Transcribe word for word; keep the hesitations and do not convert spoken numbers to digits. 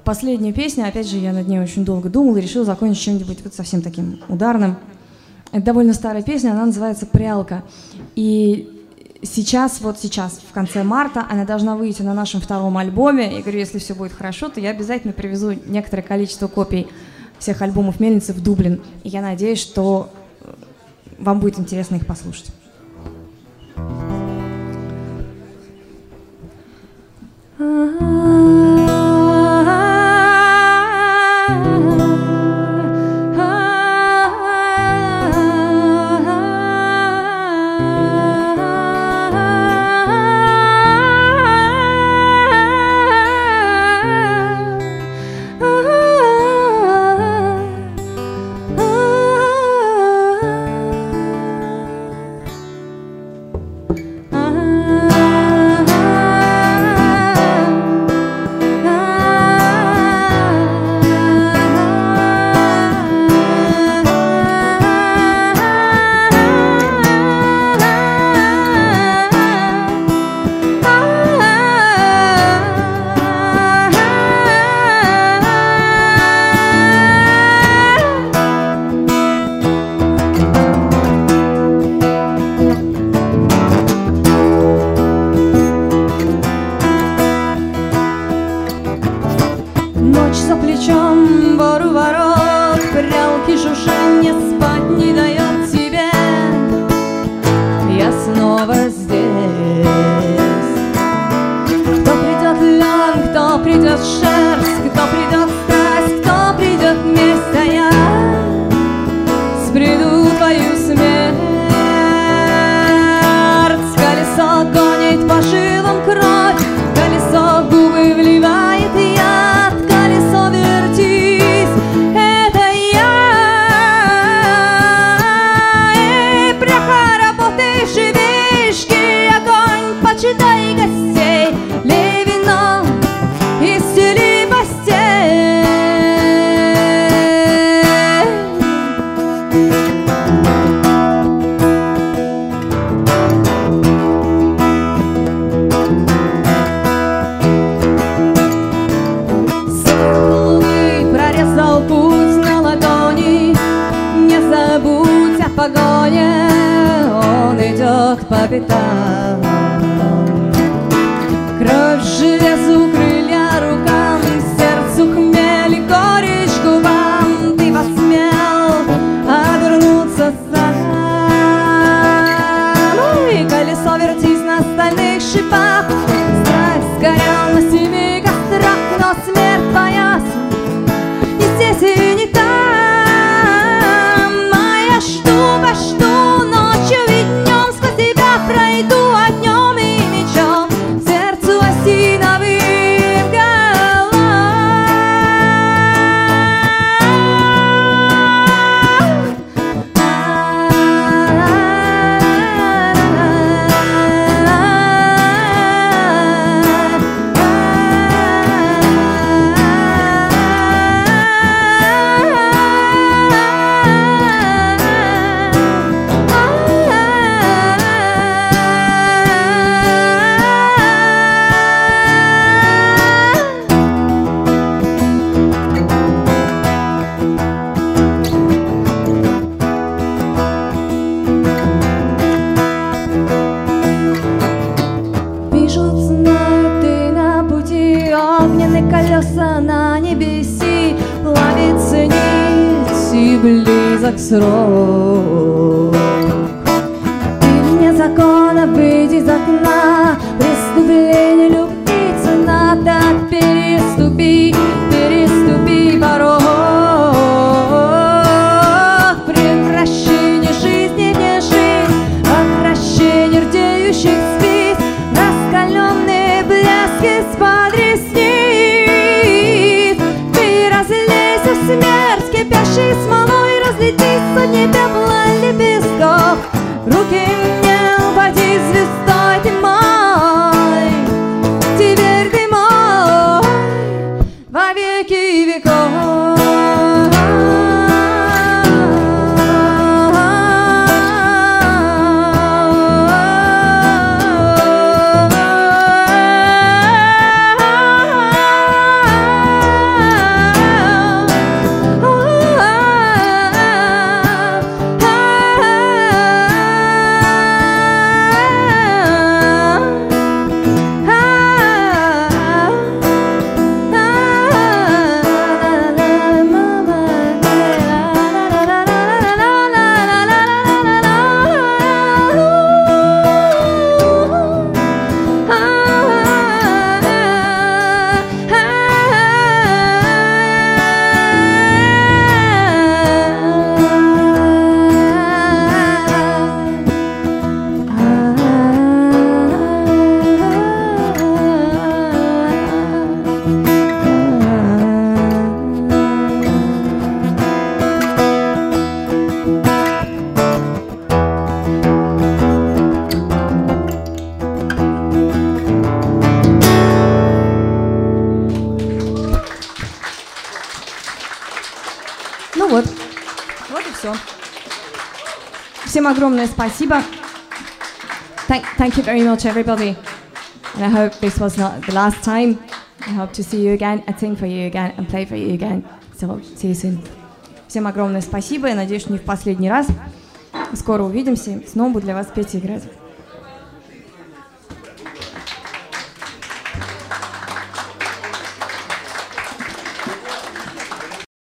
последняя песня, опять же, я над ней очень долго думала и решила закончить чем-нибудь вот совсем таким ударным. Это довольно старая песня, она называется «Прялка». И сейчас, вот сейчас, в конце марта, она должна выйти на нашем втором альбоме. И говорю, если все будет хорошо, то я обязательно привезу некоторое количество копий всех альбомов Мельницы в Дублин. И я надеюсь, что вам будет интересно их послушать. Срок. Ты вне закона, выйди из окна, преступление любви цена, так переступи, переступи порог. Прекращение жизни не жизнь, обращение рдеющих спиц, раскаленные блески из-под ресниц. Ты разлейся в смерть, кипящей смолой, разлетись сотни пепла лепестков. Руки мне упади звездой, ты мой, теперь ты мой во веки веков. вот. Вот и все. Всем огромное спасибо. Thank, thank you very much, everybody. And I hope this was not the last time. I hope to see you again and sing for you again and play for you again. So, see you soon. Всем огромное спасибо. Я надеюсь, что не в последний раз. Скоро увидимся. Снова буду для вас петь и играть.